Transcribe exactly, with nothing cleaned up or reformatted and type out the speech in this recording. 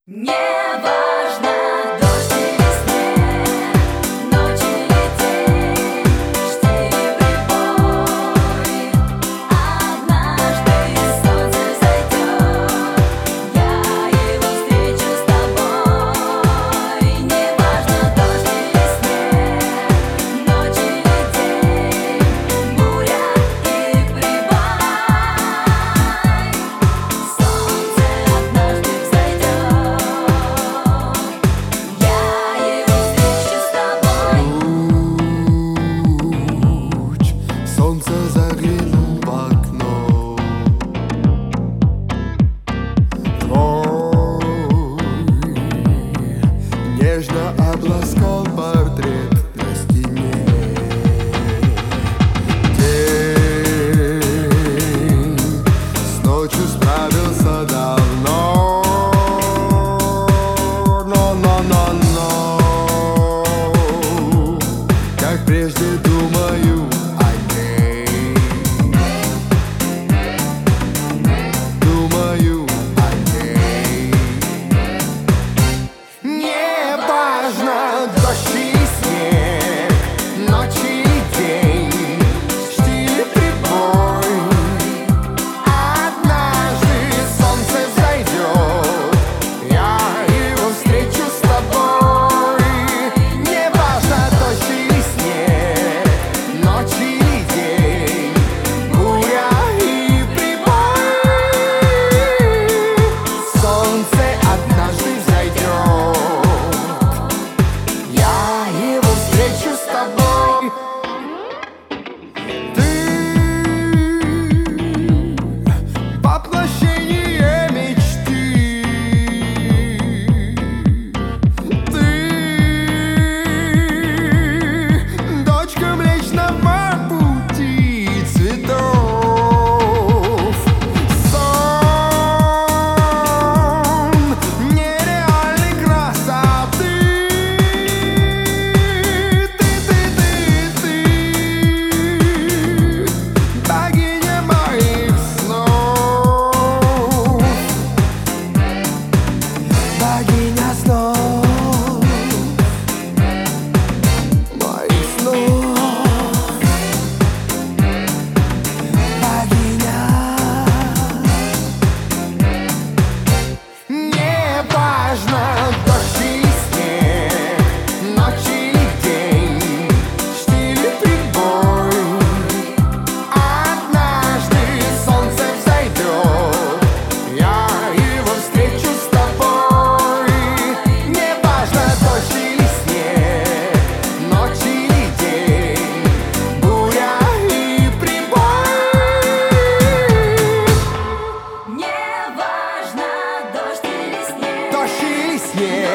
Не важно, дождь или снег, ночь или день, штиль и прибой. Однажды солнце взойдет, я его встречу с тобой. Не важно, дождь или снег, ночь или день, буря и прибой. Солнце однажды взойдет. Солнце заглянул в окно. Твой нежно обласкал портрет на стене. День с ночью справился давно. Но-но-но-но, как прежде думаю о ней. Думаю о ней. Не важно, дождь и снег, ночь и день, штиль и прибой. Однажды солнце взойдет, я его встречу с тобой. Не важно, дождь или снег, ночь или день, буря и прибой. Солнце однажды взойдет, я его встречу с тобой. Ты воплощение мечты. Ты дочка Млечного Пути цветов. Сон нереальной красоты. Ты, ты, ты, ты, богиня моих снов. Богиня снов, моих снов. Богиня. Не важно, дождь и снег, ночь или день, штиль и прибой. Однажды солнце взойдет, я его встречу с тобой. Не важно, дождь или снег, ночь или день, буря и прибой. Не важно, дождь или снег. Дождь или снег.